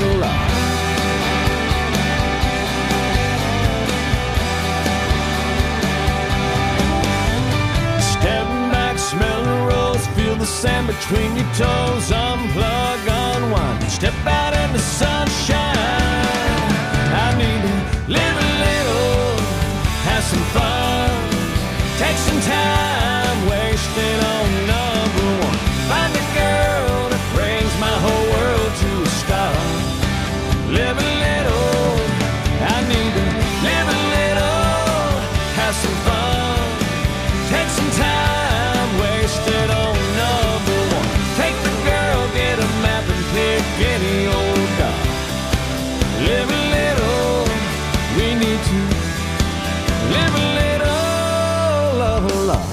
little love. Stepping back, smelling the rose, feel the sand between your toes, unplug, unwind, step out in the sunshine. I need to live a little, have some fun, take some time, wasted on number one. Find a girl that brings my whole world to a stop. Live a little, I need to live a little, have some fun, take some time, wasted on number one. Take the girl, get a map and pick any old dog. Live a little, we need to live a little, love a lot.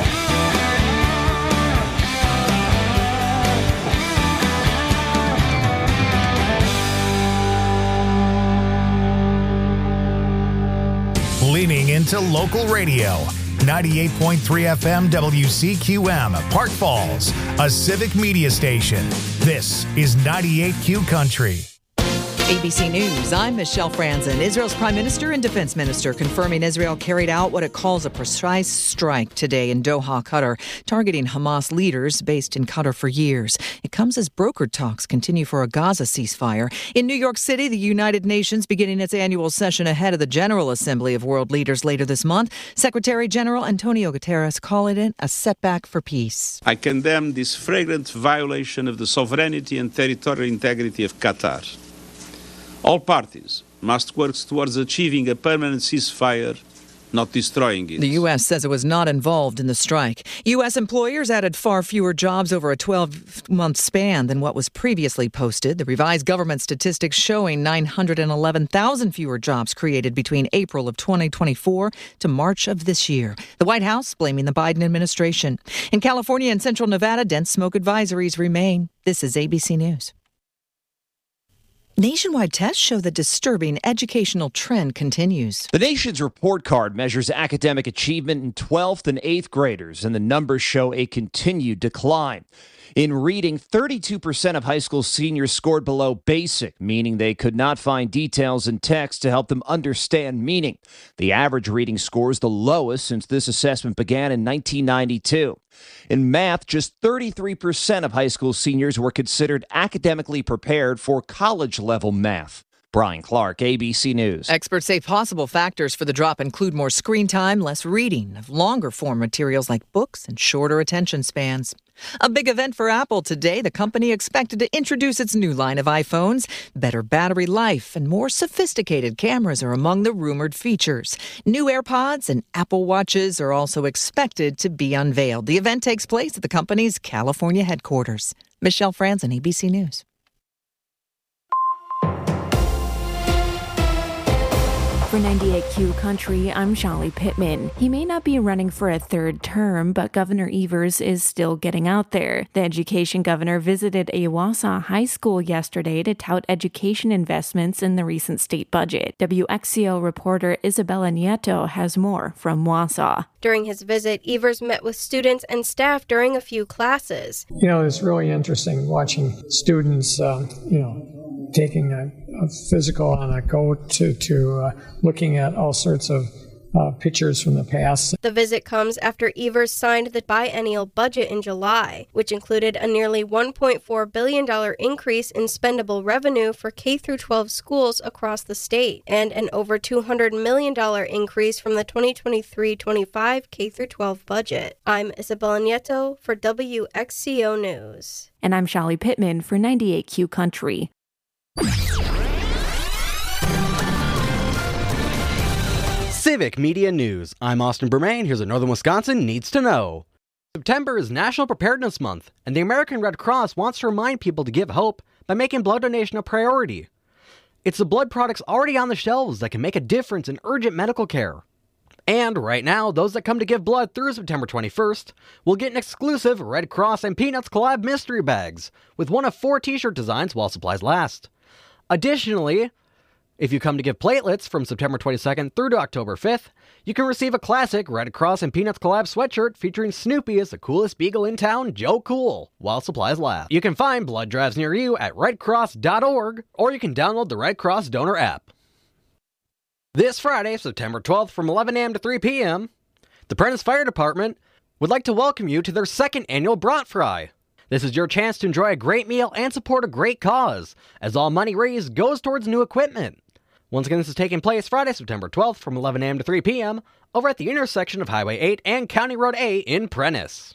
Leaning into local radio. 98.3 FM WCQM, Park Falls, a civic media station. This is 98Q Country. ABC News, I'm Michelle Franzen. Israel's Prime Minister and Defense Minister confirming Israel carried out what it calls a precise strike today in Doha, Qatar, targeting Hamas leaders based in Qatar for years. It comes as brokered talks continue for a Gaza ceasefire. In New York City, the United Nations beginning its annual session ahead of the General Assembly of World Leaders later this month. Secretary General Antonio Guterres calling it a setback for peace. I condemn this flagrant violation of the sovereignty and territorial integrity of Qatar. All parties must work towards achieving a permanent ceasefire, not destroying it. The U.S. says it was not involved in the strike. U.S. employers added far fewer jobs over a 12-month span than what was previously posted. The revised government statistics showing 911,000 fewer jobs created between April of 2024 to March of this year. The White House blaming the Biden administration. In California and central Nevada, dense smoke advisories remain. This is ABC News. Nationwide tests show the disturbing educational trend continues. The nation's report card measures academic achievement in 12th and 8th graders, and the numbers show a continued decline. In reading, 32% of high school seniors scored below basic, meaning they could not find details in text to help them understand meaning. The average reading score is the lowest since this assessment began in 1992. In math, just 33% of high school seniors were considered academically prepared for college-level math. Brian Clark, ABC News. Experts say possible factors for the drop include more screen time, less reading of longer form materials like books, and shorter attention spans. A big event for Apple today. The company expected to introduce its new line of iPhones. Better battery life and more sophisticated cameras are among the rumored features. New AirPods and Apple Watches are also expected to be unveiled. The event takes place at the company's California headquarters. Michelle Franzen, ABC News. For 98Q Country, I'm Shali Pittman. He may not be running for a third term, but Governor Evers is still getting out there. The education governor visited a Wausau high school yesterday to tout education investments in the recent state budget. WXCO reporter Isabella Nieto has more from Wausau. During his visit, Evers met with students and staff during a few classes. You know, it's really interesting watching students, taking a physical on a go to looking at all sorts of pictures from the past. The visit comes after Evers signed the biennial budget in July, which included a nearly $1.4 billion increase in spendable revenue for K-12 schools across the state, and an over $200 million increase from the 2023-25 K-12 budget. I'm Isabella Nieto for WXCO News. And I'm Shali Pittman for 98Q Country. Civic Media News. I'm Austin Bermain. Here's what Northern Wisconsin needs to know. September is National Preparedness Month, and the American Red Cross wants to remind people to give hope by making blood donation a priority. It's the blood products already on the shelves that can make a difference in urgent medical care. And right now, those that come to give blood through September 21st will get an exclusive Red Cross and Peanuts collab mystery bags with one of 4 t-shirt designs while supplies last. Additionally, If you come to give platelets from September 22nd through to October 5th, you can receive a classic Red Cross and Peanuts collab sweatshirt featuring Snoopy as the coolest beagle in town, Joe Cool, while supplies last. You can find blood drives near you at redcross.org, or you can download the Red Cross Donor app. This Friday, September 12th from 11 a.m. to 3 p.m., the Prentice Fire Department would like to welcome you to their second annual Brat Fry. This is your chance to enjoy a great meal and support a great cause, as all money raised goes towards new equipment. Once again, this is taking place Friday, September 12th from 11 a.m. to 3 p.m. over at the intersection of Highway 8 and County Road A in Prentice.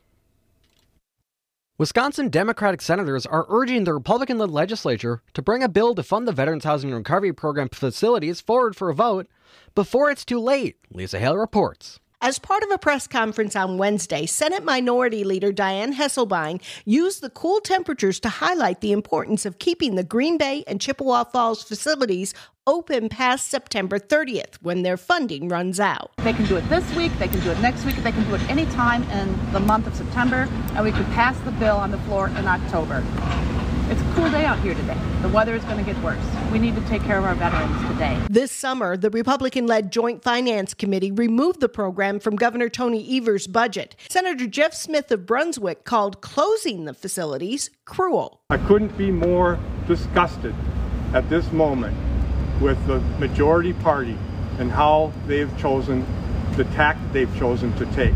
Wisconsin Democratic senators are urging the Republican-led legislature to bring a bill to fund the Veterans Housing and Recovery Program facilities forward for a vote before it's too late, Lisa Hale reports. As part of a press conference on Wednesday, Senate Minority Leader Dianne Hesselbein used the cool temperatures to highlight the importance of keeping the Green Bay and Chippewa Falls facilities open past September 30th, when their funding runs out. They can do it this week, they can do it next week, they can do it any time in the month of September, and we could pass the bill on the floor in October. It's a cool day out here today. The weather is going to get worse. We need to take care of our veterans today. This summer, the Republican-led Joint Finance Committee removed the program from Governor Tony Evers' budget. Senator Jeff Smith of Brunswick called closing the facilities cruel. I couldn't be more disgusted at this moment with the majority party and how they've chosen, the tack they've chosen to take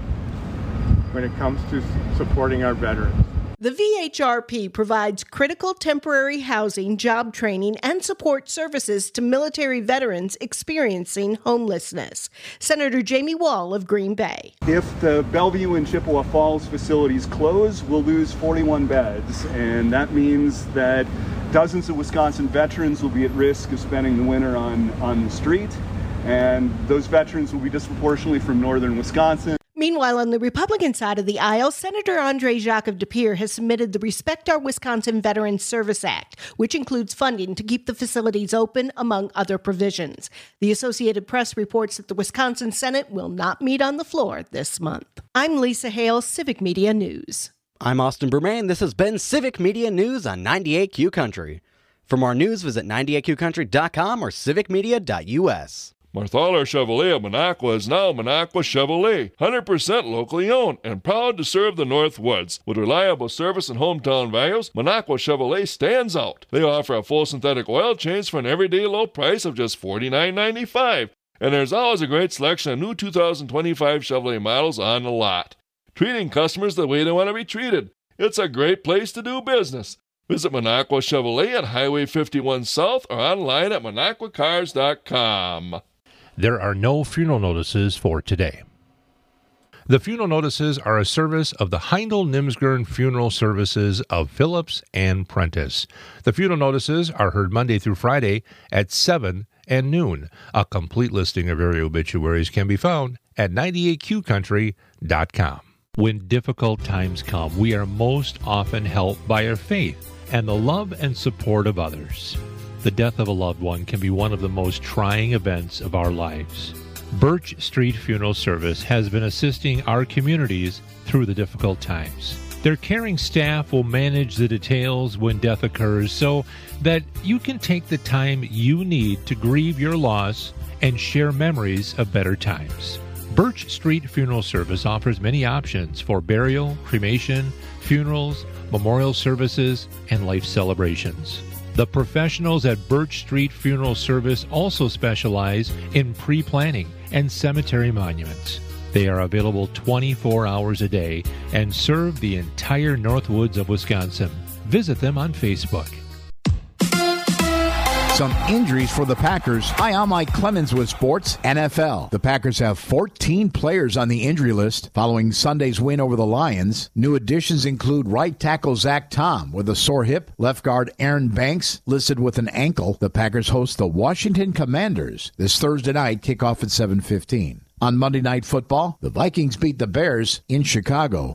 when it comes to supporting our veterans. The VHRP provides critical temporary housing, job training, and support services to military veterans experiencing homelessness. Senator Jamie Wall of Green Bay. If the Bellevue and Chippewa Falls facilities close, we'll lose 41 beds, and that means that dozens of Wisconsin veterans will be at risk of spending the winter on the street, and those veterans will be disproportionately from northern Wisconsin. Meanwhile, on the Republican side of the aisle, Senator Andre Jacques of De Pere has submitted the Respect Our Wisconsin Veterans Service Act, which includes funding to keep the facilities open, among other provisions. The Associated Press reports that the Wisconsin Senate will not meet on the floor this month. I'm Lisa Hale, Civic Media News. I'm Austin Bermain. This has been Civic Media News on 98Q Country. For more news, visit 98QCountry.com or civicmedia.us. Marthaler Chevrolet of Minocqua is now Minocqua Chevrolet, 100% locally owned and proud to serve the Northwoods. With reliable service and hometown values, Minocqua Chevrolet stands out. They offer a full synthetic oil change for an everyday low price of just $49.95. And there's always a great selection of new 2025 Chevrolet models on the lot. Treating customers the way they want to be treated. It's a great place to do business. Visit Minocqua Chevrolet at Highway 51 South or online at MinocquaCars.com. There are no funeral notices for today. The funeral notices are a service of the Heindel-Nimsgern Funeral Services of Phillips and Prentice. The funeral notices are heard Monday through Friday at 7 and noon. A complete listing of area obituaries can be found at 98QCountry.com. When difficult times come, we are most often helped by our faith and the love and support of others. The death of a loved one can be one of the most trying events of our lives. Birch Street Funeral Service has been assisting our communities through the difficult times. Their caring staff will manage the details when death occurs so that you can take the time you need to grieve your loss and share memories of better times. Birch Street Funeral Service offers many options for burial, cremation, funerals, memorial services, and life celebrations. The professionals at Birch Street Funeral Service also specialize in pre-planning and cemetery monuments. They are available 24 hours a day and serve the entire Northwoods of Wisconsin. Visit them on Facebook. Some injuries for the Packers. Hi, I'm Mike Clemens with Sports NFL. The Packers have 14 players on the injury list following Sunday's win over the Lions. New additions include right tackle Zach Tom with a sore hip, left guard Aaron Banks listed with an ankle. The Packers host the Washington Commanders this Thursday night, kickoff at 7:15. On Monday Night Football, the Vikings beat the Bears in Chicago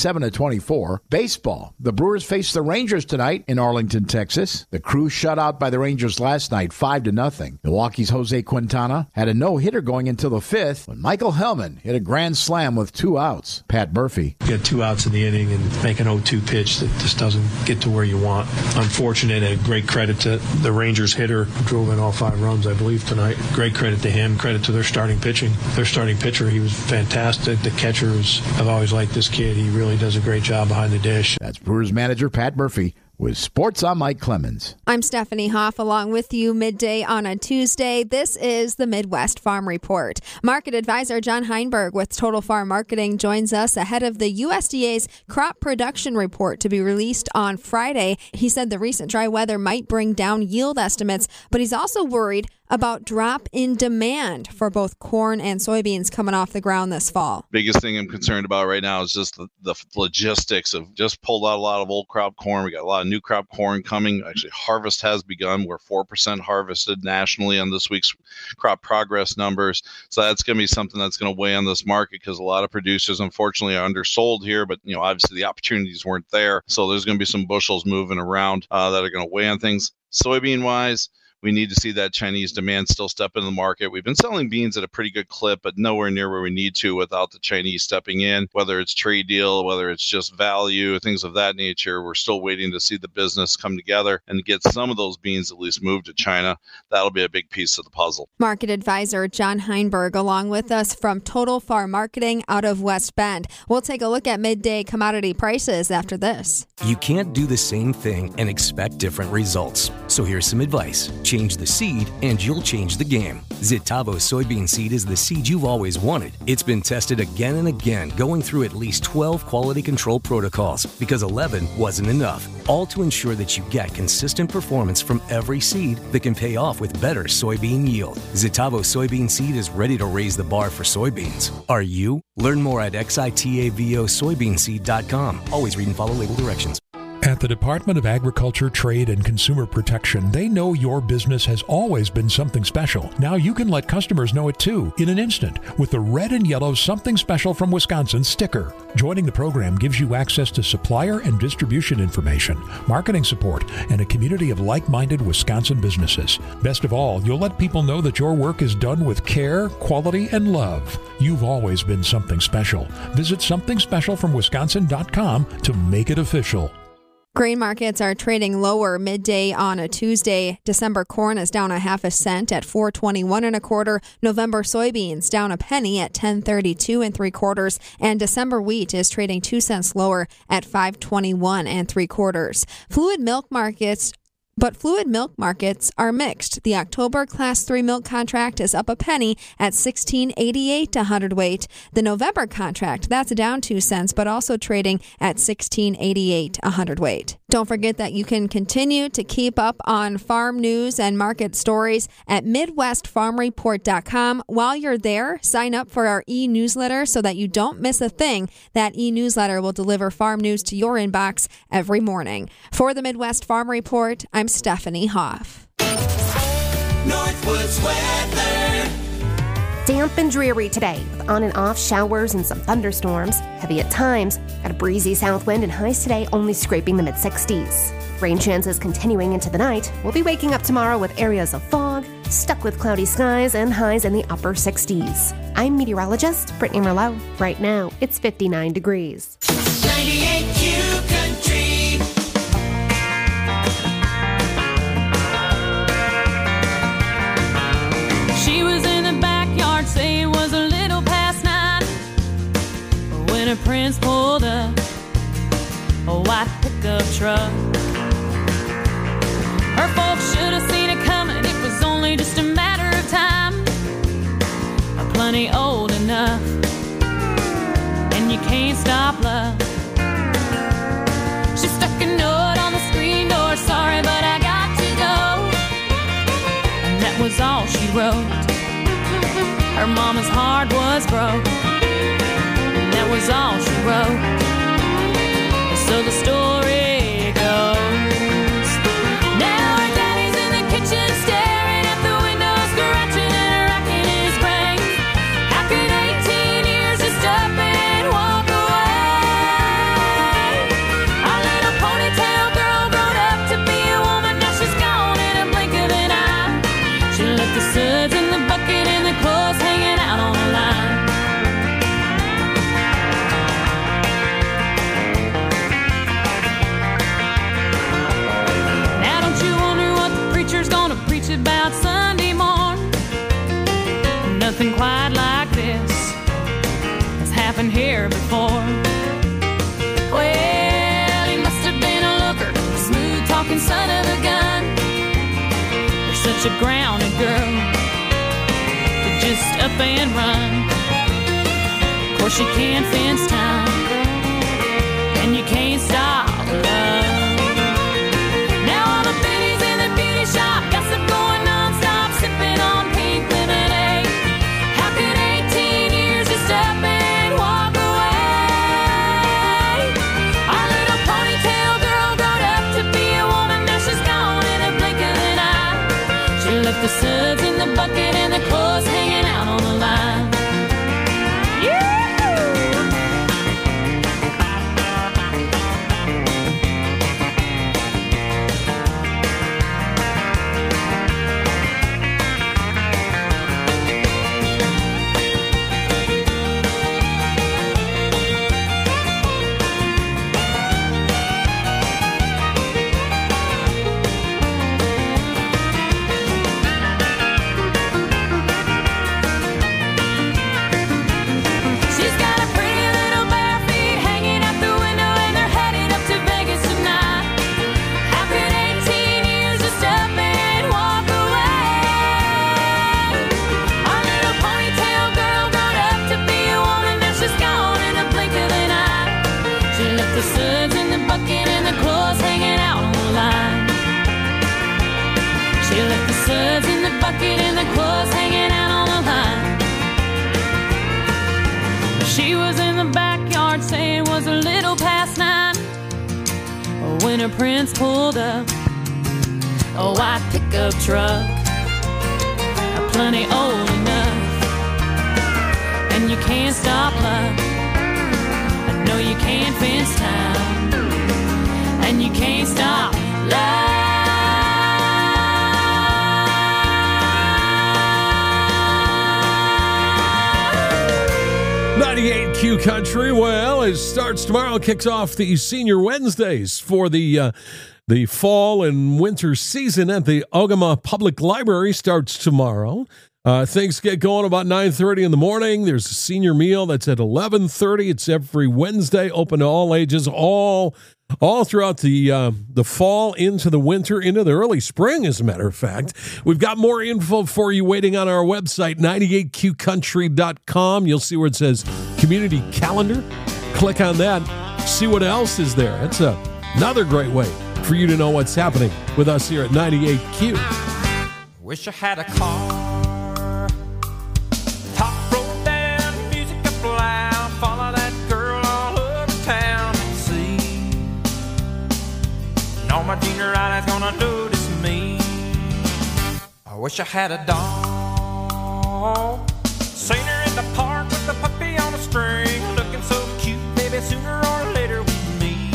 27-24. Baseball, the Brewers face the Rangers tonight in Arlington, Texas. The Crew shut out by the Rangers last night 5-0. Milwaukee's Jose Quintana had a no-hitter going until the fifth when Michael Hellman hit a grand slam with 2 outs. Pat Murphy. You get 2 outs in the inning and make an 0-2 pitch that just doesn't get to where you want. Unfortunate, a great credit to the Rangers hitter who drove in all 5 runs, I believe, tonight. Great credit to him, credit to their starting pitching. Their starting pitcher, he was fantastic. The catchers, I've always liked this kid. He really does a great job behind the dish. That's Brewers manager Pat Murphy. With Sports, I'm Mike Clemens. I'm Stephanie Hoff, along with you midday on a Tuesday. This is the Midwest Farm Report. Market advisor John Heinberg with Total Farm Marketing joins us ahead of the USDA's crop production report to be released on Friday. He said the recent dry weather might bring down yield estimates, but he's also worried about drop in demand for both corn and soybeans coming off the ground this fall. Biggest thing I'm concerned about right now is just the logistics of just pulled out a lot of old crop corn. We got a lot of new crop corn coming. Actually, harvest has begun. We're 4% harvested nationally on this week's crop progress numbers. So that's going to be something that's going to weigh on this market because a lot of producers, unfortunately, are undersold here. But, obviously the opportunities weren't there. So there's going to be some bushels moving around that are going to weigh on things. Soybean-wise, we need to see that Chinese demand still step into the market. We've been selling beans at a pretty good clip, but nowhere near where we need to without the Chinese stepping in, whether it's trade deal, whether it's just value, things of that nature. We're still waiting to see the business come together and get some of those beans at least moved to China. That'll be a big piece of the puzzle. Market advisor John Heinberg along with us from Total Farm Marketing out of West Bend. We'll take a look at midday commodity prices after this. You can't do the same thing and expect different results. So here's some advice. Change the seed and you'll change the game. Zitavo soybean seed is the seed you've always wanted. It's been tested again and again, going through at least 12 quality control protocols because 11 wasn't enough. All to ensure that you get consistent performance from every seed that can pay off with better soybean yield. Zitavo soybean seed is ready to raise the bar for soybeans. Are you? Learn more at xitavosoybeanseed.com. Always read and follow label directions. At the Department of Agriculture, Trade, and Consumer Protection, they know your business has always been something special. Now you can let customers know it too, in an instant, with the red and yellow Something Special from Wisconsin sticker. Joining the program gives you access to supplier and distribution information, marketing support, and a community of like-minded Wisconsin businesses. Best of all, you'll let people know that your work is done with care, quality, and love. You've always been something special. Visit somethingspecialfromwisconsin.com to make it official. Grain markets are trading lower midday on a Tuesday. December corn is down 0.5 cent at $4.21 1/4. November soybeans down a penny at $10.32 3/4, and December wheat is trading 2 cents lower at $5.21 3/4. Fluid milk markets are mixed. The October Class 3 milk contract is up a penny at $16.88 a hundredweight. The November contract, that's down 2 cents, but also trading at $16.88 a hundredweight. Don't forget that you can continue to keep up on farm news and market stories at MidwestFarmReport.com. While you're there, sign up for our e-newsletter so that you don't miss a thing. That e-newsletter will deliver farm news to your inbox every morning. For the Midwest Farm Report, I'm Stephanie Hoff. Northwoods weather. Damp and dreary today, with on and off showers and some thunderstorms. Heavy at times, got a breezy south wind and highs today only scraping the mid-60s. Rain chances continuing into the night. We'll be waking up tomorrow with areas of fog, stuck with cloudy skies and highs in the upper 60s. I'm meteorologist Brittany Merlot. Right now, it's 59 degrees. 98Q Country. She was in the backyard, say it was a little past 9, when her prince pulled up a white pickup truck. Her folks should have seen it coming, it was only just a matter of time. Plenty old enough, and you can't stop love. She stuck a note on the screen door, sorry but I got to go. And that was all she wrote. Her mama's heart was broke, and that was all she wrote. So the story goes, now her daddy's in the kitchen staring at the window, scratching and racking his brain. How could about Sunday morning. Nothing quite like this has happened here before. Well, he must have been a looker, smooth talking son of a gun. You're such a grounded girl to just up and run. Of course you can't fence time, and you can't stop love. Now all the biddies in the beauty shop gossip going non-stop, sipping on pink lemonade. How could 18 years just up and walk away? Our little ponytail girl growed up to be a woman, now she's gone in a blink of an eye. She left the suds in the bucket and the clothes hanging out on the line. She was in the backyard saying it was a little past 9 when her prince pulled up a white pickup truck, plenty old enough. And you can't stop love, no you can't fence time, and you can't stop love. 98 Q Country. Well, it starts tomorrow, kicks off the Senior Wednesdays for the fall and winter season at the Ogama Public Library. Starts tomorrow. Things get going about 9:30 in the morning. There's a senior meal that's at 11:30. It's every Wednesday, open to all ages, all throughout the fall, into the winter, into the early spring, as a matter of fact. We've got more info for you waiting on our website, 98qcountry.com. You'll see where it says Community Calendar. Click on that. See what else is there. It's another great way for you to know what's happening with us here at 98Q. Wish I had a car. Top roll down, music up loud, follow that girl all over town and see. Know my junior eye is gonna notice me. I wish I had a dog. Seen her in the park with the puppy on a string, looking so cute, baby, sooner or later we meet.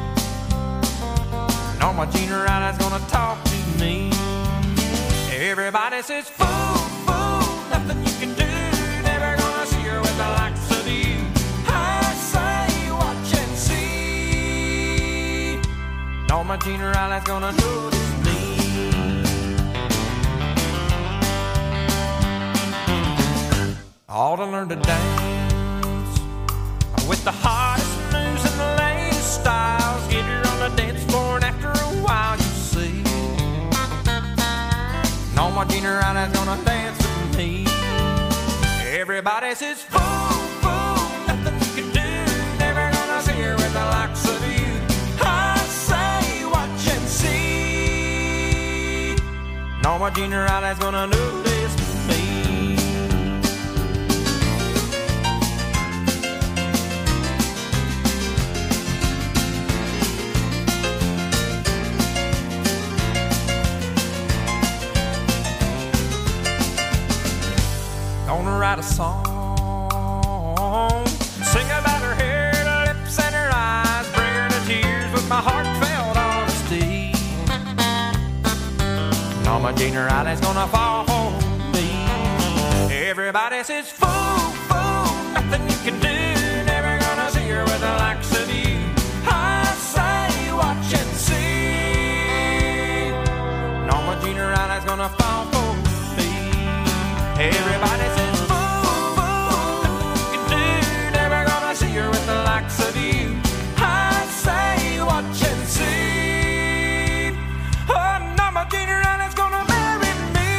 Know my junior eye is gonna talk to me. Everybody says, fool, fool, nothing you can do. Never gonna see her with the likes of you. I say, watch and see. No, my junior eye's gonna notice me. All to learn to dance with the hottest moves and the latest styles. Get her on the dance floor and after a while you see. No, my junior Anna's gonna dance with me. Everybody says, fool, fool, nothing you can do. Never gonna see her with the likes of you. I say, watch and see. No, my junior Anna's gonna notice me. Gonna write a song, sing about her hair, her lips and her eyes, bring her to tears with my heartfelt honesty. And all my junior Ida's gonna fall for me. Everybody says, fool, fool, nothing you can do. Never gonna see her with the likes of you. I say, watch and see. And all my junior Ida's gonna fall Everybody says, fool, fool, you can do. Never gonna see her with the likes of you. I say, watch and see. Oh, no, my junior Anna's gonna marry me.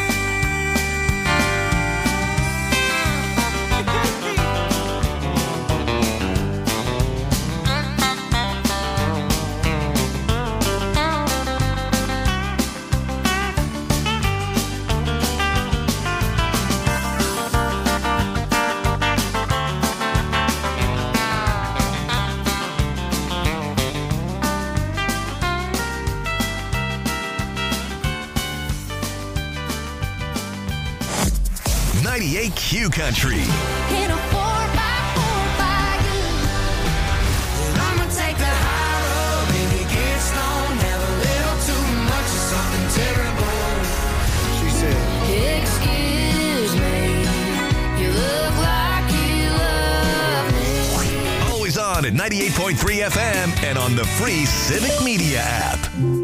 Q Country. In a 4x4 wagon. And I'm gonna take the high road, baby, get stoned, have a little too much of something terrible. She said, Excuse me, you look like you love me. always on at 98.3 FM and on the free Civic Media app.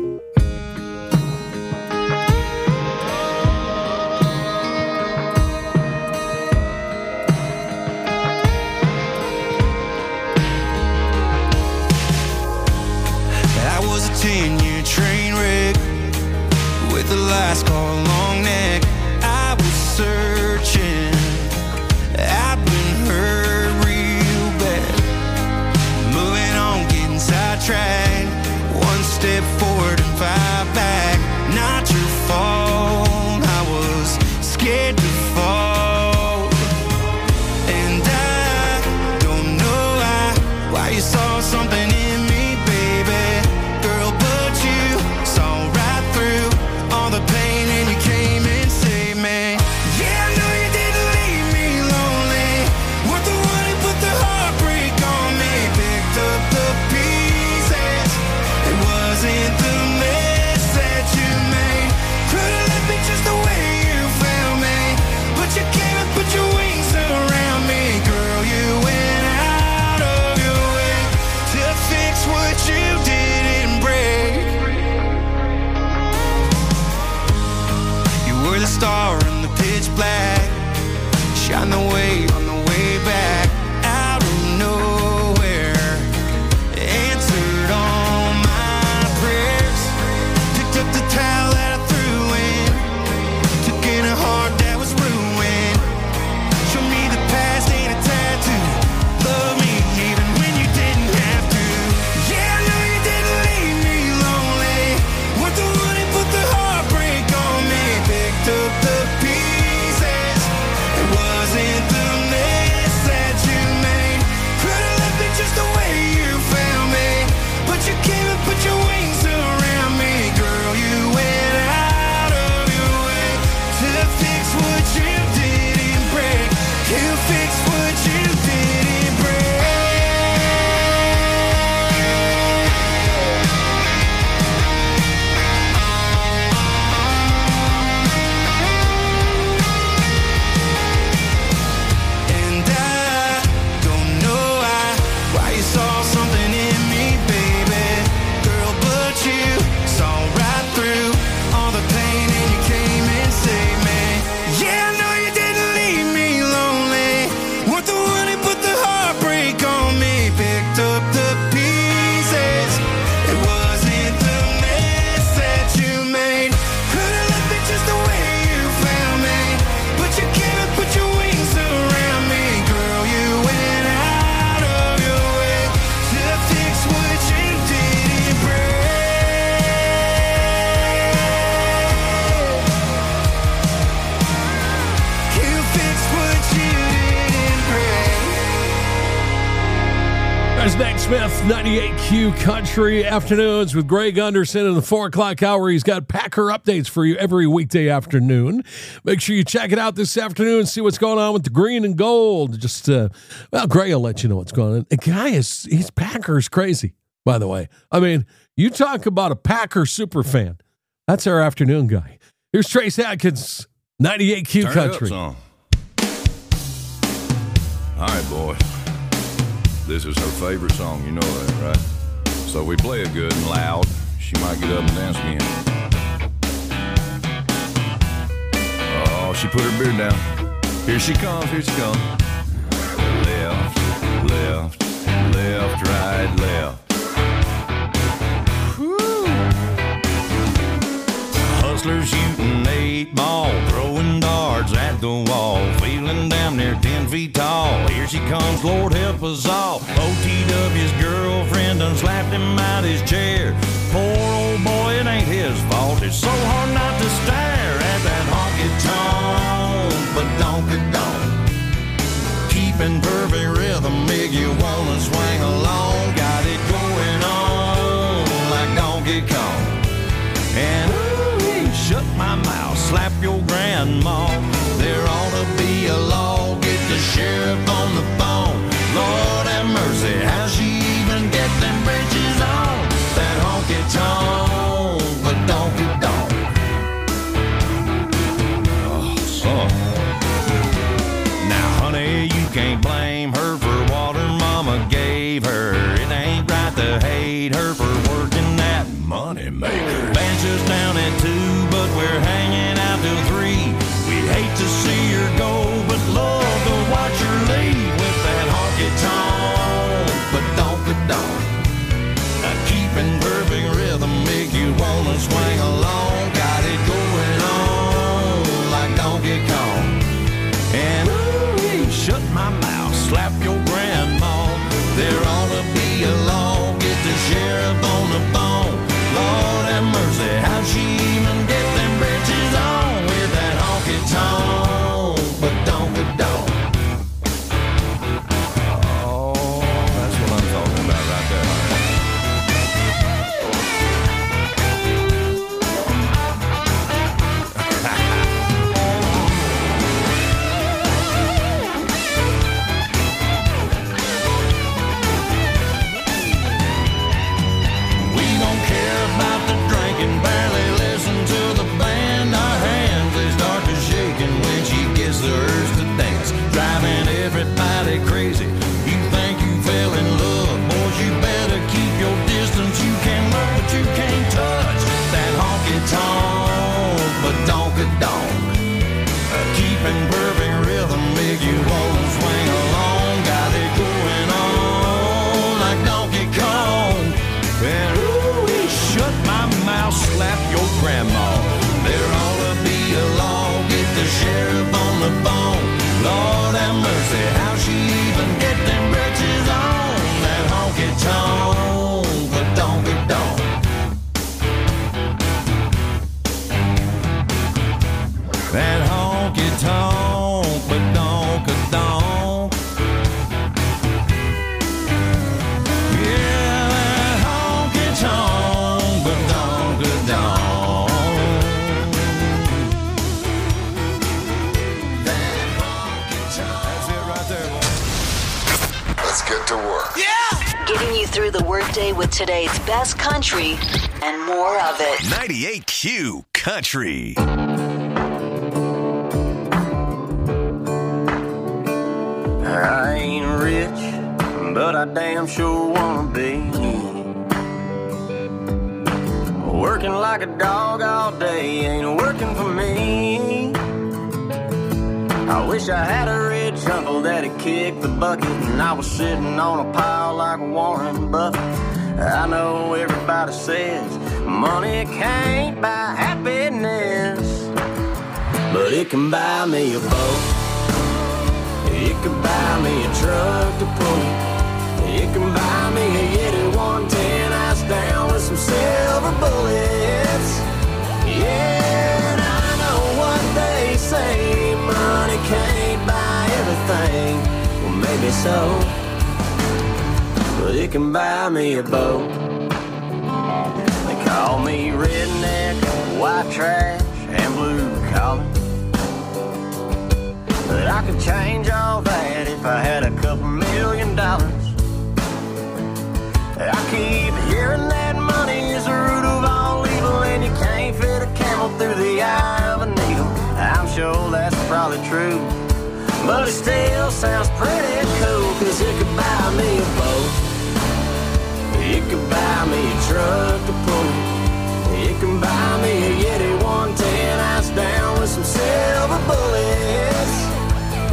I was a 10-year train wreck with a last call long neck. I was searching, I've been hurt real bad. Moving on, getting sidetracked. One step forward and 5 back. Not your fault, I was scared to fall. And I don't know why you saw something in me, baby. Girl, but you saw right through all the pain and you came and saved me. Yeah, I know you didn't leave me lonely. Weren't the one who put the heartbreak on me. Picked up the pieces. It wasn't the mess that you made. Could've left me just the way you found me. But you came and put your wings around me. Girl, you went out of your way to fix what you didn't break. You were the star in the pitch black. Shine the way on the way back. Out of nowhere, answered all my prayers. Picked up the towel that I threw in. Took in a heart that was ruined. Showed me the past ain't a tattoo. Love me even when you didn't have to. Yeah, I know you didn't leave me lonely. Weren't the one who put the heartbreak on me. Picked up the pieces. It wasn't the mess that you made. Could've left me just the way you found me. But you came and put your wings around me. Girl, you went out of your way to fix what you didn't break. You fixed what you didn't break. And I don't know why you saw something in me, baby. Girl, but you saw right through all the pain and you came and saved me. Yeah, I know you didn't leave me lonely. Weren't the one who put the heartbreak on me. Picked up the pieces. It wasn't the mess that you made. Could've left me just the way you found me. But you came and put your wings around me. Girl, you went out of your way to fix what you didn't break. You fixed what you didn't break. That's Nate Smith, 98Q Country Afternoons with Greg Gunderson in the 4 o'clock hour. He's got Packer updates for you every weekday afternoon. Make sure you check it out this afternoon, see what's going on with the green and gold. Just, Greg will let you know what's going on. The guy he's Packers crazy, by the way. I mean, you talk about a Packer super fan. That's our afternoon guy. Here's Trace Atkins, 98Q Turn Country. it up some. All right, boys. This is her favorite song, you know that, right? So we play it good and loud. She might get up and dance again. Oh, she put her beard down. Here she comes, here she comes. Left, left, left, right, left. Hustlers shooting 8 ball, throwing darts at the wall, feeling damn near 10 feet tall. Here she comes, Lord help us all. OTW's girlfriend done slapped him out his chair. Poor old boy, it ain't his fault. It's so hard not to stare at that honky-tonk, but donk-a-donk. Keeping perfect rhythm, make you wanna swing along. Got it going on like Donkey Kong. And shut my mouth, slap your grandma. There ought to be a law, get the sheriff on the phone. Lord have mercy, how she even get them bridges on? That honky-tonk, but donk-a-donk. Oh, son. Now, honey, you can't blame her for what her mama gave her. It ain't right to hate her for working that money maker. Bench is down at 2, but we're hanging out till 3. We hate to see her go, but love to watch her leave with that honky-tonk, but donk-a-donk. Now keeping perfect rhythm make you wanna swing along. Got it going on like Donkey Kong. And ooh, shut my mouth, slap your grandma. There ought to be a law, get the sheriff on the phone. Lord have mercy, how'd she even get them britches on with that honky-tonk, but donk-a-donk. Oh, that's what I'm talking about right there. We don't care about the drinking, barely listen to the band. Our hands, they start to shaking when she gets the urge to dance, driving everybody crazy. You think you fell in love, boys, you better keep your distance. You can look, but you can't touch that honky-tonk, but donk-a-donk. Keeping perfect rhythm make you wanna swing along. Got it going on like Donkey Kong. And ooh, shut my mouth, slap your grandma. There ought to be a law, get the sheriff on the phone. Lord have mercy, how she even get them britches on? That honky-tonk, but donk-a-donk. That honky-tonk, but donk-a-donk. Yeah, that honky-tonk, but donk-a-donk. That honky-tonk. That's it right there, boy. Let's get to work. Getting you through the workday with today's best country and more of it. 98Q Country. I ain't rich, but I damn sure wanna be. Working like a dog all day ain't working for me. I wish I had a rich uncle that'd kick the bucket and I was sitting on a pile like Warren Buffett. I know everybody says money can't buy happiness, but it can buy me a boat. It can buy me a truck to pull. It can buy me a Yeti 110 ice down with some silver bullets. Yeah, and I know what they say, money can't buy everything. Well, maybe so, but it can buy me a boat. They call me redneck, white trash, and blue collar, but I could change all that if I had a couple $1 million. I keep hearing that money is the root of all evil, and you can't fit a camel through the eye of a needle. I'm sure that's probably true, but it still sounds pretty cool, 'cause it could buy me a boat. It could buy me a truck to pull. It can buy me a Yeti 110 ice down with some silver bullets.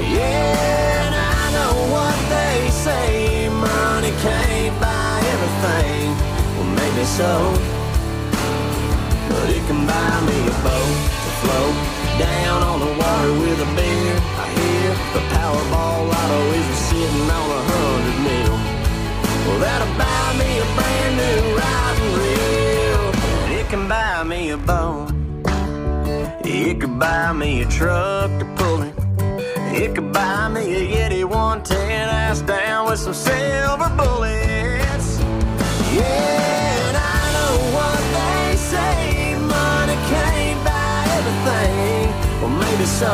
everything. Well, maybe so, but it can buy me a boat to float down on the water with a beer. I hear the Powerball lotto is sitting on 100 mil. Well, that'll buy me a brand new riding reel. And it can buy me a boat. It could buy me a truck to pull it. It could buy me a Yeti 110 ass down with some silver bullets. Yeah, and I know what they say, money can't buy everything. Well, maybe so,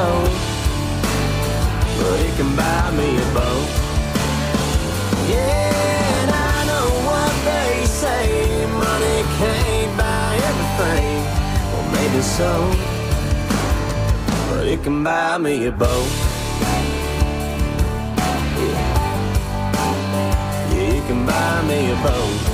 but it can buy me a boat. Yeah, and I know what they say, money can't buy everything. Well, maybe so, but it can buy me a boat. Yeah, it can buy me a boat.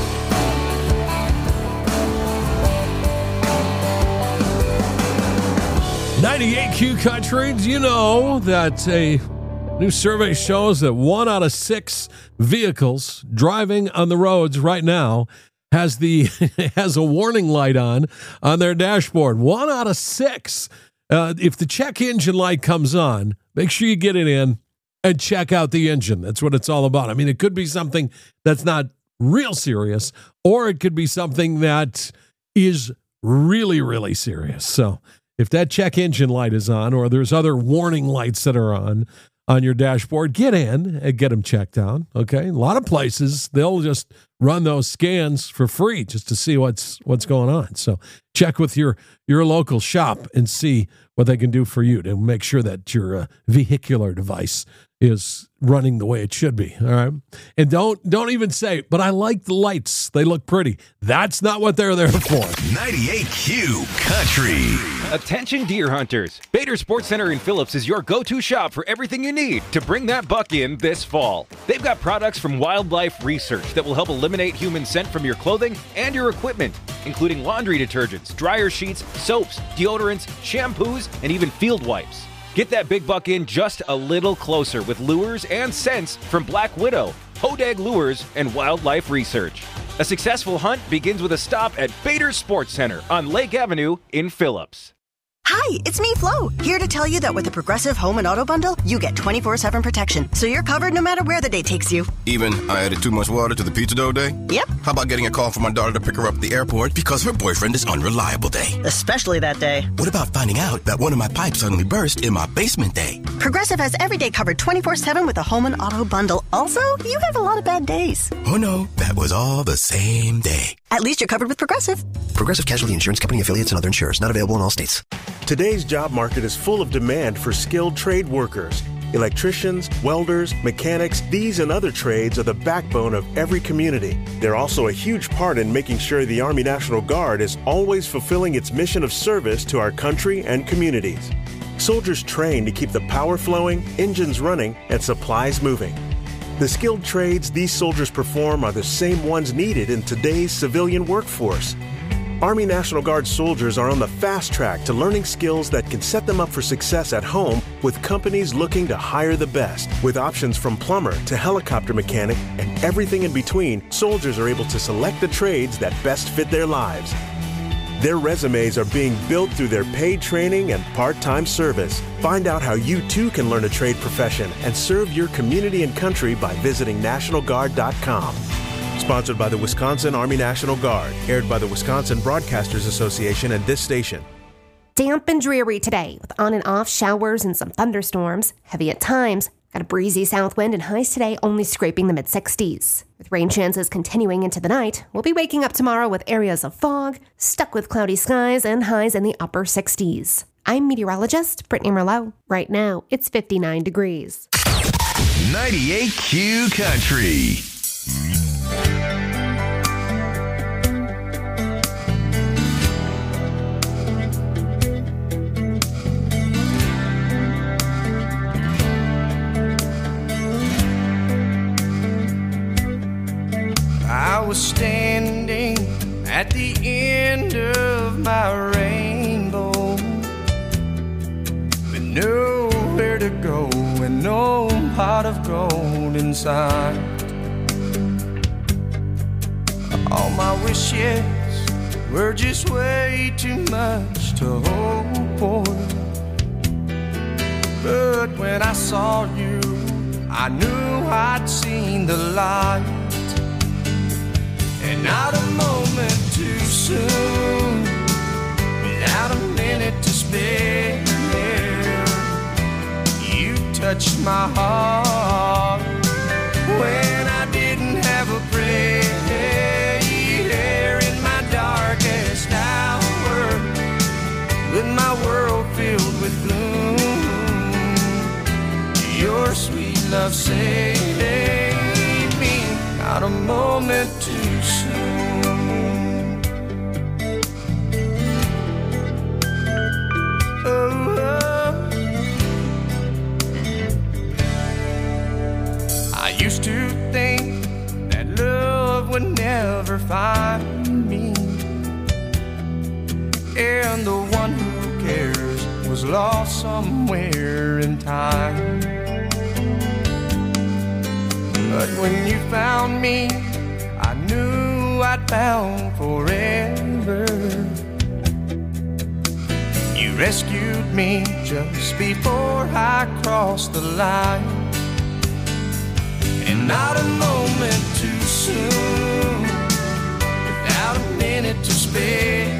98Q Country, do you know that a new survey shows that 1 out of 6 vehicles driving on the roads right now has a warning light on their dashboard? 1 out of 6. If the check engine light comes on, make sure you get it in and check out the engine. That's what it's all about. I mean, it could be something that's not real serious, or it could be something that is really, really serious. So if that check engine light is on, or there's other warning lights that are on your dashboard, get in and get them checked out. Okay, a lot of places they'll just run those scans for free just to see what's going on. So check with your local shop and see what they can do for you to make sure that your vehicular device is running the way it should be. All right, and don't even say, but I like the lights; they look pretty. That's not what they're there for. 98Q Country. Attention deer hunters. Bader Sports Center in Phillips is your go-to shop for everything you need to bring that buck in this fall. They've got products from Wildlife Research that will help eliminate human scent from your clothing and your equipment, including laundry detergents, dryer sheets, soaps, deodorants, shampoos, and even field wipes. Get that big buck in just a little closer with lures and scents from Black Widow, Hodag Lures, and Wildlife Research. A successful hunt begins with a stop at Bader Sports Center on Lake Avenue in Phillips. Hi, it's me, Flo, here to tell you that with the Progressive Home and Auto Bundle, you get 24/7 protection, so you're covered no matter where the day takes you. Even I added too much water to the pizza dough day? Yep. How about getting a call from my daughter to pick her up at the airport because her boyfriend is unreliable day? Especially that day. What about finding out that one of my pipes suddenly burst in my basement day? Progressive has every day covered 24/7 with the Home and Auto Bundle. Also, you have a lot of bad days. Oh no, that was all the same day. At least you're covered with Progressive. Progressive Casualty Insurance Company affiliates and other insurers. Not available in all states. Today's job market is full of demand for skilled trade workers. Electricians, welders, mechanics, these and other trades are the backbone of every community. They're also a huge part in making sure the Army National Guard is always fulfilling its mission of service to our country and communities. Soldiers train to keep the power flowing, engines running, and supplies moving. The skilled trades these soldiers perform are the same ones needed in today's civilian workforce. Army National Guard soldiers are on the fast track to learning skills that can set them up for success at home with companies looking to hire the best. With options from plumber to helicopter mechanic and everything in between, soldiers are able to select the trades that best fit their lives. Their resumes are being built through their paid training and part-time service. Find out how you too can learn a trade profession and serve your community and country by visiting NationalGuard.com. Sponsored by the Wisconsin Army National Guard. Aired by the Wisconsin Broadcasters Association and this station. Damp and dreary today with on and off showers and some thunderstorms. Heavy at times. Got a breezy south wind and highs today only scraping the mid-60s. With rain chances continuing into the night, we'll be waking up tomorrow with areas of fog, stuck with cloudy skies, and highs in the upper 60s. I'm meteorologist Brittany Merlot. Right now, it's 59 degrees. 98Q Country. I was standing at the end of my rainbow with nowhere to go and no pot of gold inside. All my wishes were just way too much to hope for. But when I saw you, I knew I'd seen the light. And not a moment too soon, without a minute to spare, you touched my heart when I didn't have a prayer. In my darkest hour, with my world filled with gloom, your sweet love saved me, not a moment too soon. Oh, I used to think that love would never find me, and the one who cares was lost somewhere in time. But when you found me, I knew I'd found forever. You rescued me just before I crossed the line. And not a moment too soon, without a minute to spare,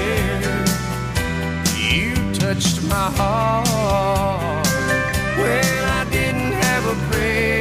you touched my heart when I didn't have a prayer.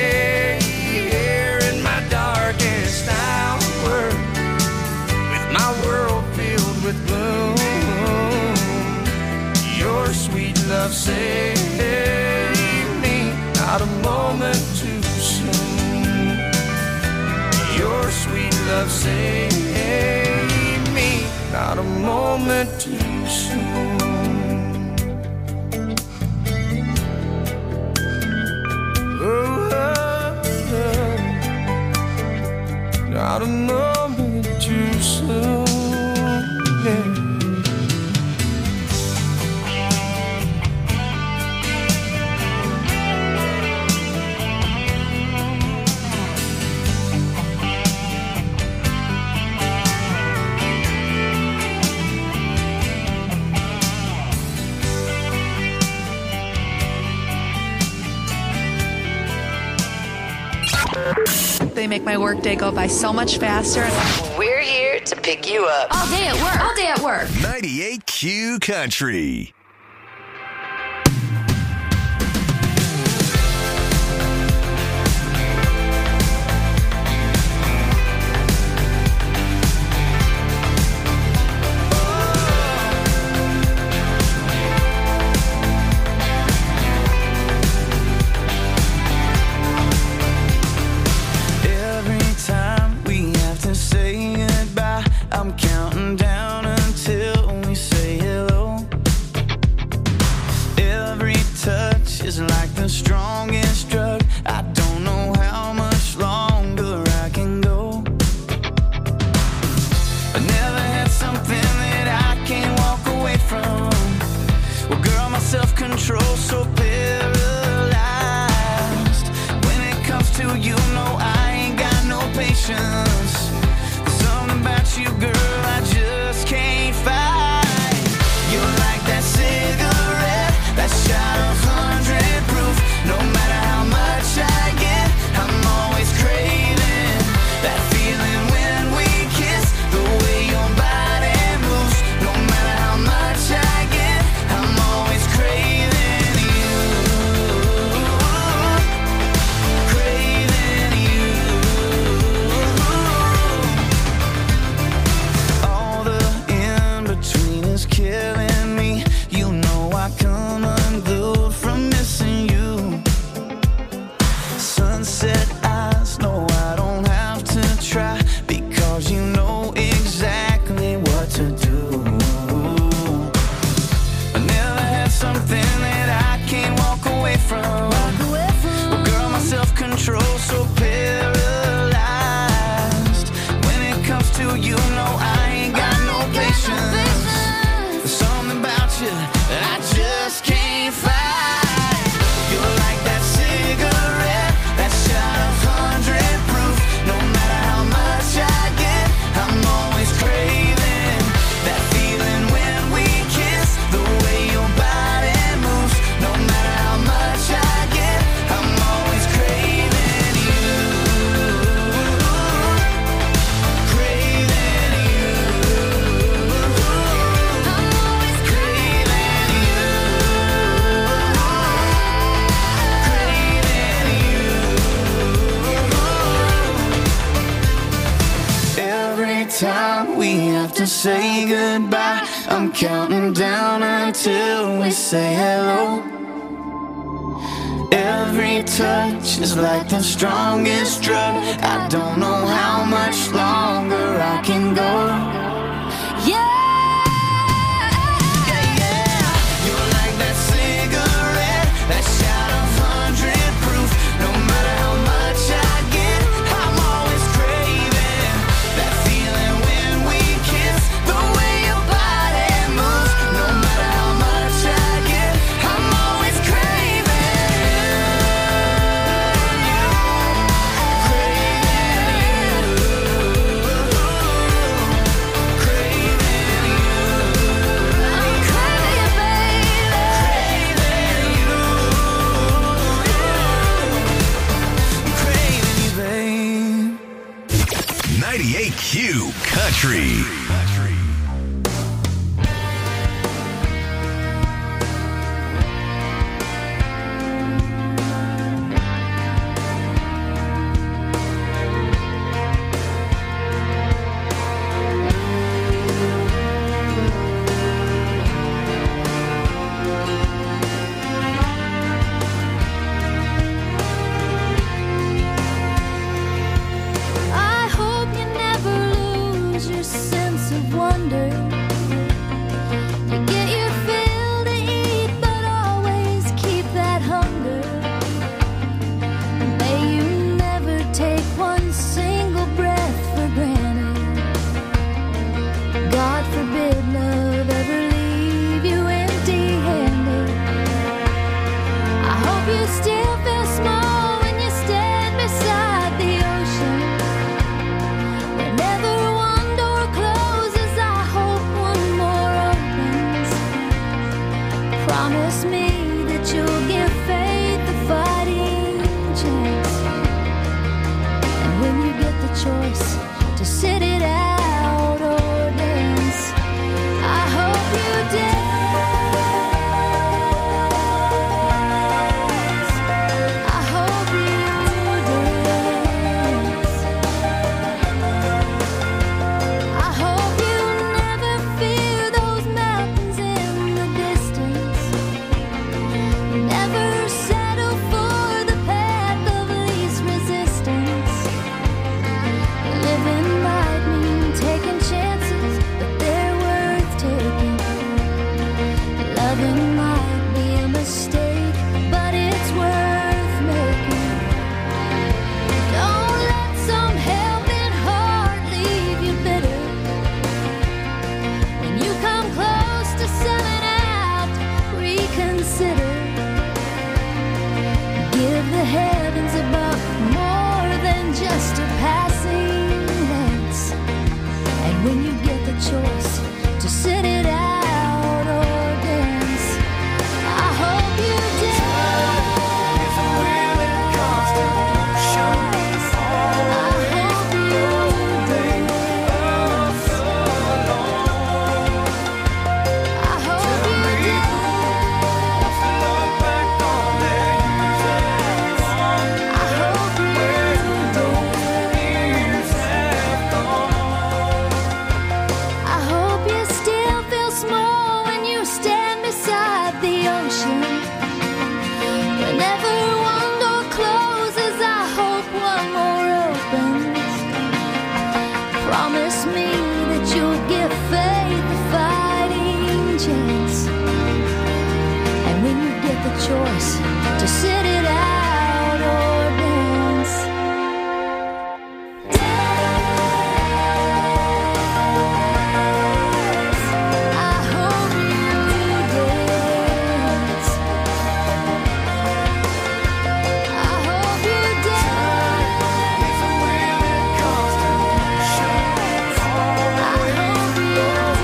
In my darkest hour, with my world filled with gloom, your sweet love saved me, not a moment too soon. Your sweet love saved me, not a moment too soon. Oh, not a moment too soon. Yeah. They make my workday go by so much faster. We're here to pick you up. All day at work. All day at work. 98Q Country. I'm counting down until we say hello. Every touch is like the strongest drug. I don't know how much longer I can go. I never had something that I can't walk away from. Well, girl, my self-control's so paralyzed. When it comes to you, no, I ain't got no patience. About you, girl, I just can't fight. You're like that cigarette, that shot of 100 proof. No matter how much I get, I'm always craving that feeling when we kiss. The way your body moves. No matter how much I get, I'm always craving you. Craving you. I'm counting down until we say hello. Every touch is like the strongest drug. I don't know how much longer I can go. Yeah. You're like that cigarette, that shot of 100 proof. No matter how much I get, I'm always craving that feeling when we kiss. The way your body moves. No matter how much I get, I'm always craving you. Craving you, babe. 98Q Country. I hope you never lose your sense of wonder. You get your fill to eat, but always keep that hunger. May you never take one single breath for granted. God forbid love ever leave you empty-handed. I hope you still feel small when you stand beside the ocean. Whenever one door closes, I hope one more opens. Promise me that you'll give faith a fighting chance. And when you get the choice to sit it out or dance, I hope you dance. I hope you dance. I hope you never fear those mountains in the distance. Never settle for the path of least resistance. Living might mean taking chances, but they're worth taking. Loving might be a mistake, but it's worth making. Don't let some helping heart leave you bitter. When you come close to selling out, reconsider. Give the heavens above more than just a passing glance. And when you get the choice to sit it out or dance, I hope you dance. I hope you dance. I hope you dance. I hope you I hope you still feel small when you stand beside the ocean. Whenever one door closes, I hope one more opens. Promise me that you'll give faith a fighting chance. And when you get the choice to sit it out or dance, I hope you dance. I hope you dance. I hope you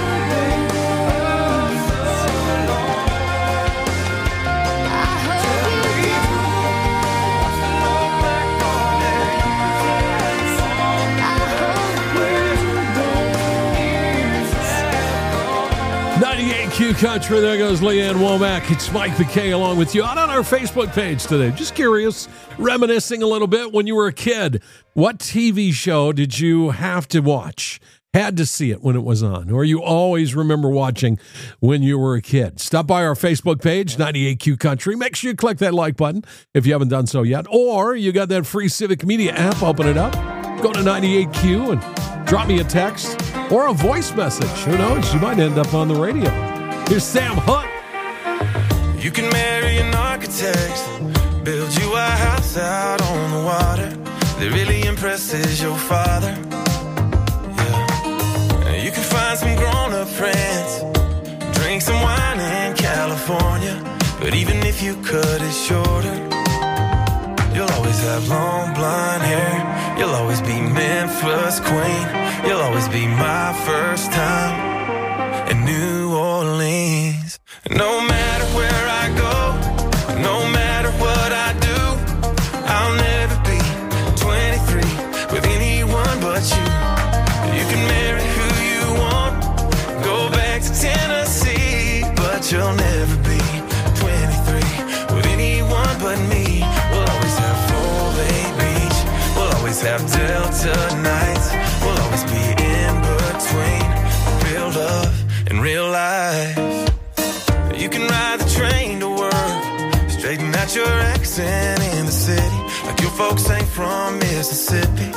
Q Country. There goes Leanne Womack. It's Mike McKay along with you out on our Facebook page today. Just curious, reminiscing a little bit when you were a kid. What TV show did you have to watch? had to see it when it was on, or you always remember watching when you were a kid. Stop by our Facebook page, 98Q Country. Make sure you click that like button if you haven't done so yet. Or you got that free Civic Media app. Open it up. Go to 98Q and drop me a text or a voice message. Who knows? You might end up on the radio. Here's Sam Hunt. You can marry an architect, build you a house out on the water that really impresses your father. Yeah. You can find some grown-up friends, drink some wine in California, but even if you cut it shorter, you'll always have long blonde hair. You'll always be Memphis queen. You'll always be my first time in New Orleans. No matter where I go, no matter what I do, I'll never be 23 with anyone but you. You can marry who you want, go back to Tennessee, but you'll never be 23 with anyone but me. We'll always have Foley Beach, we'll always have Delta nights, we'll always be in between real love and real life. You can ride the train to work, straighten out your accent in the city, like your folks ain't from Mississippi.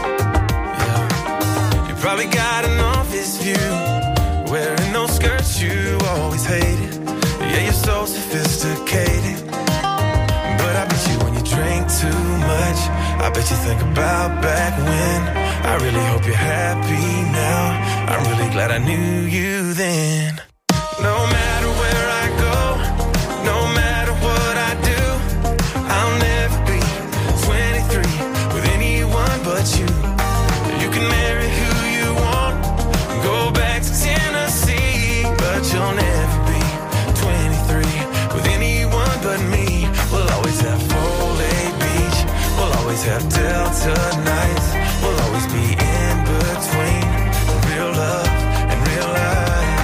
Yeah. You probably got an office view, wearing those skirts you always hated. Yeah, you're so sophisticated, but I bet you when you drink too much, I bet you think about back when. I really hope you're happy now, I'm really glad I knew you then. No matter where I go, no matter what I do, I'll never be 23 with anyone but you. You can marry who you want, go back to Tennessee, but you'll never be 23 with anyone but me. We'll always have Foley Beach, we'll always have Delta nights, we'll always be in between real love and real life.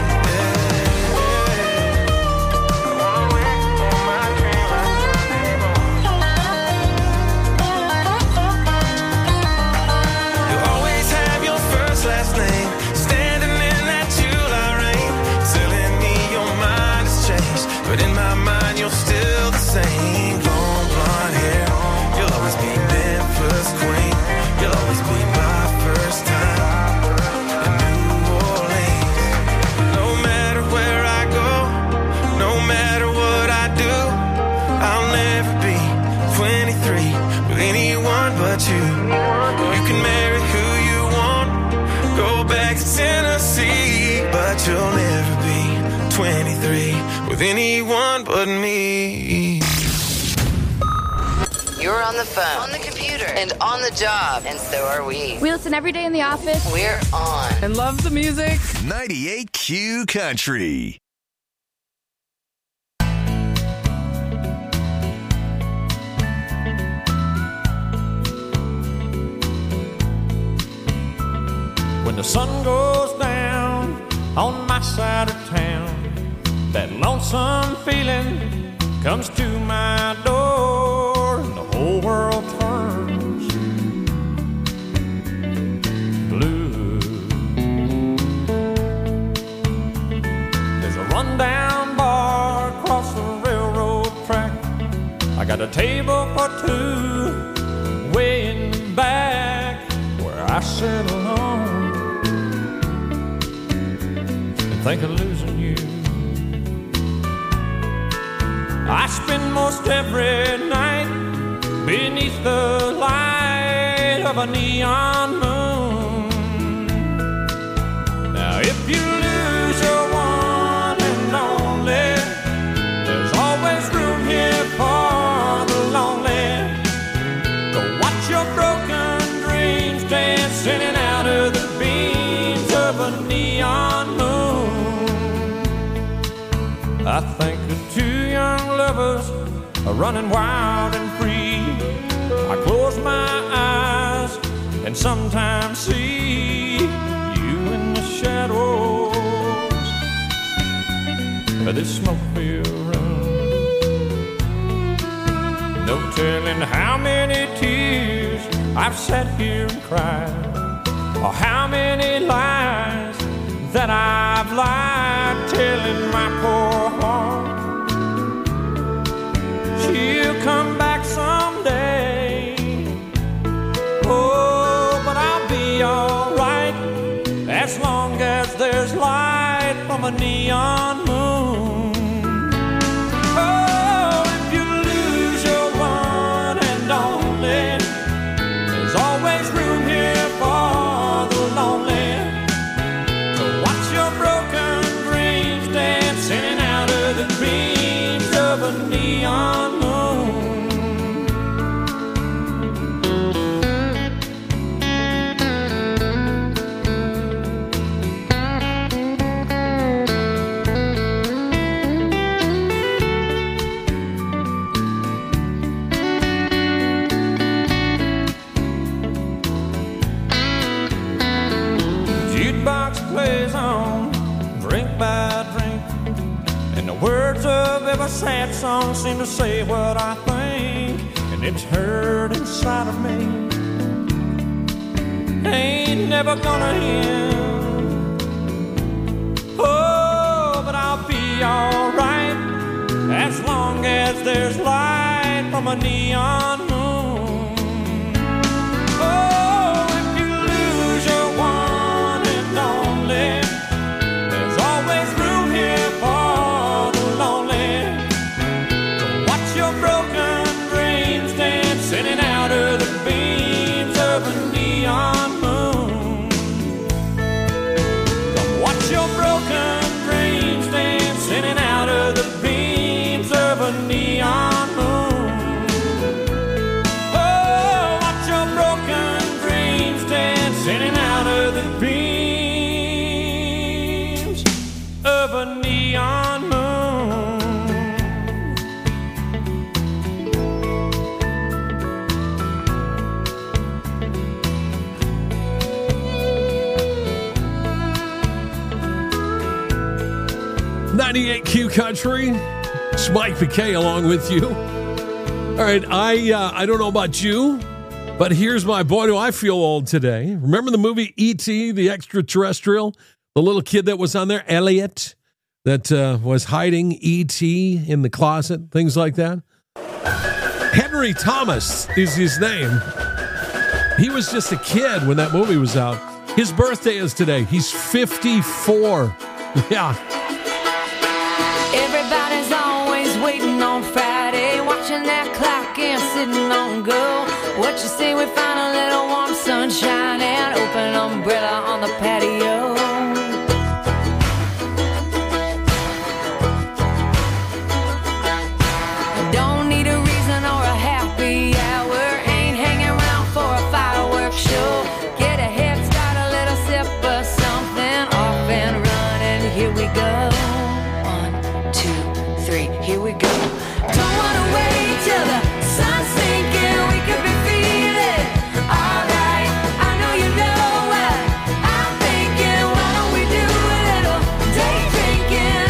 Last name, standing in that July rain, telling me your mind has changed, but in my mind you're still the same. Long blonde hair, you'll always be Memphis queen, you'll always be my first time in New Orleans. No matter where I go, no matter what I do, I'll never be 23 with anyone but you. You can marry who you want, go back to Tennessee, but you'll never be 23 with anyone but me. You're on the phone, on the computer, and on the job, and so are we. We listen every day in the office. We're on. And love the music. 98Q Country. When the sun goes down on my side of town, that lonesome feeling comes to my door, and the whole world turns blue. There's a rundown bar across the railroad track. I got a table for two way in the back where I sit alone and think of losing you. I spend most every night beneath the light of a neon moon. Now if you lose your one and only, there's always room here for the lonely. Go watch your broken dreams dance in and out of the beams of a neon moon. I think of two young lovers are running wild and free. I close my eyes and sometimes see you in the shadows of this smoke-filled room. No telling how many tears I've sat here and cried, Oh, how many lies that I've lied, telling my poor heart she'll come back someday. Oh, but I'll be alright as long as there's light from a neon moon. Oh, if you lose your one and only, there's always room here for the lonely to watch your broken dreams dancing out of the beams of a neon moon. Jukebox plays on, drink by drink, and the words of every sad song seem to say what I think, and it's heard inside of me. Ain't never gonna end. Oh, but I'll be alright as long as there's light from a neon moon. Oh, if you lose your one and only, there's always room here for the lonely to watch your broken dreams dancing in out of the beams of a neon moon. Come watch your broken dreams dancing in out of the beams of a neon moon. Oh, watch your broken dreams dancing in out of the beams of a neon moon. 98 Q Country. It's Mike McKay along with you. All right, I don't know about you, but here's my boy, do I feel old today. Remember the movie E.T., the extraterrestrial? The little kid that was on there, Elliot, that was hiding E.T. in the closet, things like that. Henry Thomas is his name. He was just a kid when that movie was out. His birthday is today. He's 54. Yeah. Everybody's always waiting on Friday, watching that clock and sitting on go. What you say we find a little warm sunshine and open umbrella on the patio? Don't need a reason or a happy hour, ain't hanging around for a fireworks show. Get a head start, a little sip of something, off and running, here we go. 1, 2, 3, here we go. Don't wanna wait till the sun's sinking, we could be feeling alright. I know you know what I'm thinking. Why don't we do a little day drinking?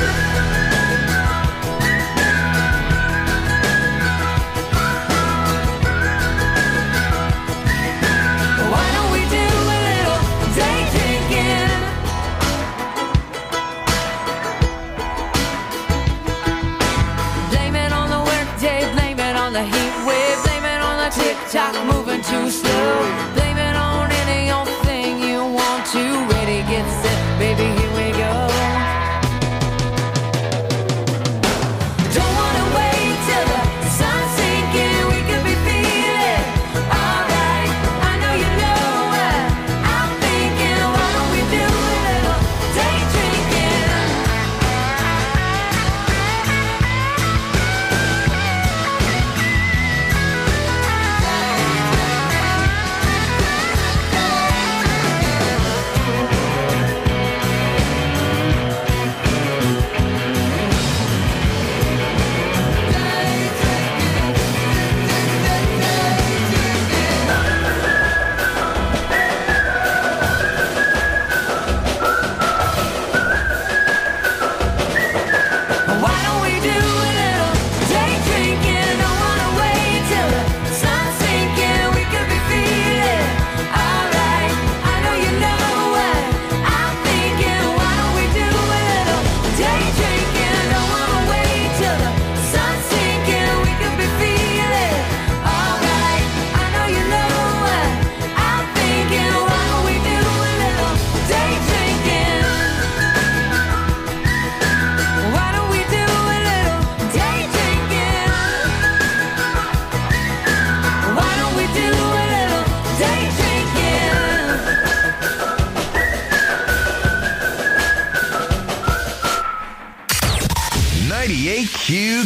Why don't we do a little day drinking? Blame it on the workday, blame it on the heat wave, blame it on the tick-tock moving too slow. Blame it on any old thing you want to. Ready, get set, baby, here we go. Don't wanna wait till the sun's sinking, we could be feeling alright. I know you know what I'm thinking. Why don't we do a little day drinking?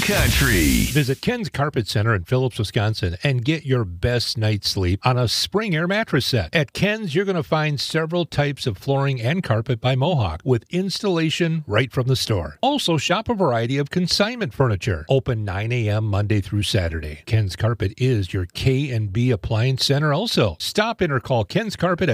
Country. Visit Ken's Carpet Center in Phillips, Wisconsin, and get your best night's sleep on a Spring Air mattress set. At Ken's, you're going to find several types of flooring and carpet by Mohawk with installation right from the store. Also, shop a variety of consignment furniture. Open 9 a.m. Monday through Saturday. Ken's Carpet is your K&B Appliance Center also. Stop in or call Ken's Carpet at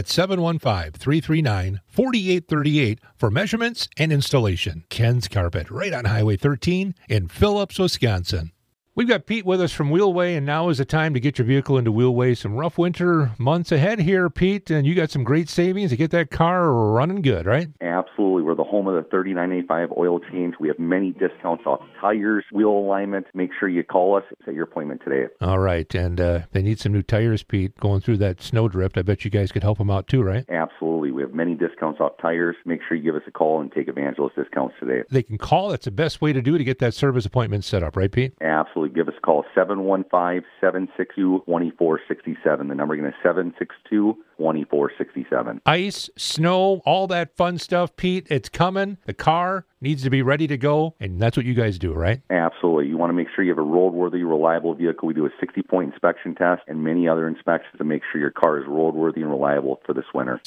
715-339-4838 for measurements and installation. Ken's Carpet, right on Highway 13 in Phillips, Wisconsin. We've got Pete with us from Wheelway, and now is the time to get your vehicle into Wheelway. Some rough winter months ahead here, Pete, and you got some great savings to get that car running good, right? Absolutely. We're the home of the 3985 oil change. We have many discounts off tires, wheel alignment. Make sure you call us. Set your appointment today. All right, and they need some new tires, Pete, going through that snowdrift. I bet you guys could help them out too, right? Absolutely. We have many discounts off tires. Make sure you give us a call and take advantage of those discounts today. They can call. That's the best way to do it to get that service appointment set up, right, Pete? Absolutely. Give us a call, 715-762-2467. The number again is 762-2467. Ice, snow, all that fun stuff, Pete. It's coming. The car needs to be ready to go, and that's what you guys do, right? Absolutely. You want to make sure you have a roadworthy, reliable vehicle. We do a 60-point inspection test and many other inspections to make sure your car is roadworthy and reliable for this winter.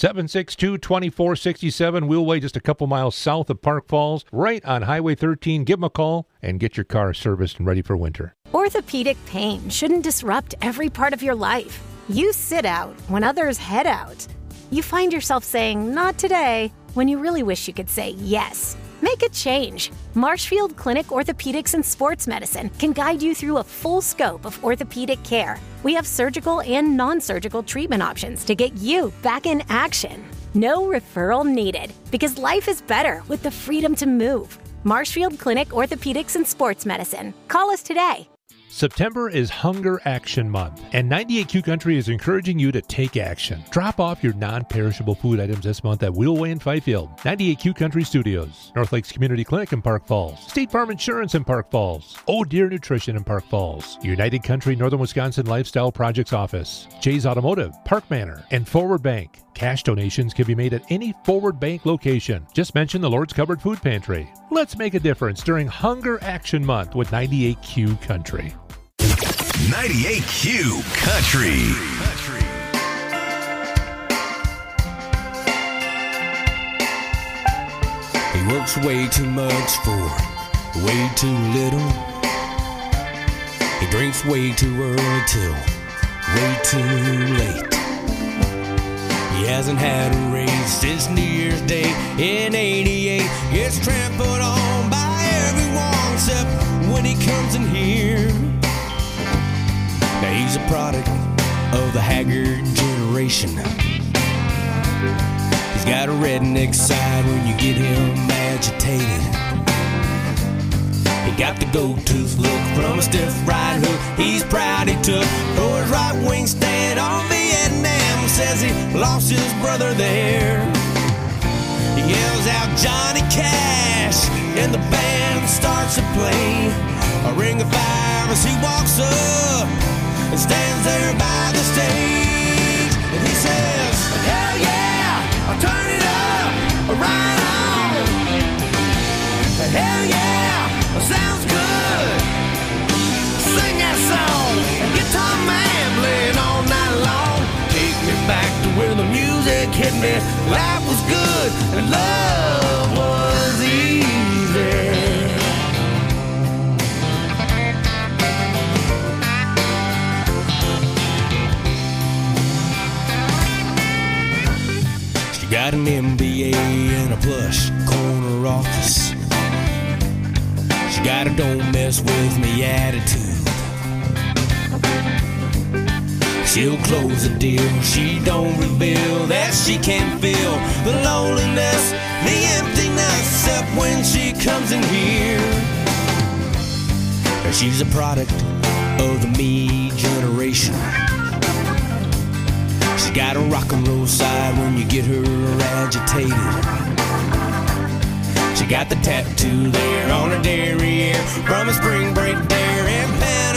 762-2467, Wheelway, just a couple miles south of Park Falls, right on Highway 13. Give them a call and get your car serviced and ready for winter. Orthopedic pain shouldn't disrupt every part of your life. You sit out when others head out. You find yourself saying, "Not today," when you really wish you could say yes. Make a change. Marshfield Clinic Orthopedics and Sports Medicine can guide you through a full scope of orthopedic care. We have surgical and non-surgical treatment options to get you back in action. No referral needed, because life is better with the freedom to move. Marshfield Clinic Orthopedics and Sports Medicine. Call us today. September is Hunger Action Month, and 98Q Country is encouraging you to take action. Drop off your non-perishable food items this month at Wheelway in Fifield, 98Q Country Studios, North Lakes Community Clinic in Park Falls, State Farm Insurance in Park Falls, Oh Deer Nutrition in Park Falls, United Country Northern Wisconsin Lifestyle Projects Office, Jay's Automotive, Park Manor, and Forward Bank. Cash donations can be made at any Forward Bank location. Just mention the Lord's Cupboard Food Pantry. Let's make a difference during Hunger Action Month with 98Q Country. 98Q Country. He works way too much for way too little. He drinks way too early till way too late. He hasn't had a raise since New Year's Day in '88. Gets trampled on by everyone except when he comes in here. Now he's a product of the haggard generation. He's got a redneck side when you get him agitated. He got the gold-tooth look from a stiff right hook he's proud he took for his right wing stand on Vietnam. Says he lost his brother there. He yells out Johnny Cash and the band starts to play. A ring of fire as he walks up and stands there by the stage, and he says, "Hell yeah, I'll turn it up, right on. Hell yeah, sounds good. Sing that song, guitar man playing all night long. Take me back to where the music hit me. Life was good and love was easy." Got an MBA and a plush corner office. She got a don't mess with me attitude. She'll close the deal. She don't reveal that she can feel the loneliness, the emptiness, except when she comes in here. She's a product of the me generation. She's got a rock and roll side when you get her agitated. She got the tattoo there on her derriere from a spring break there in Panama.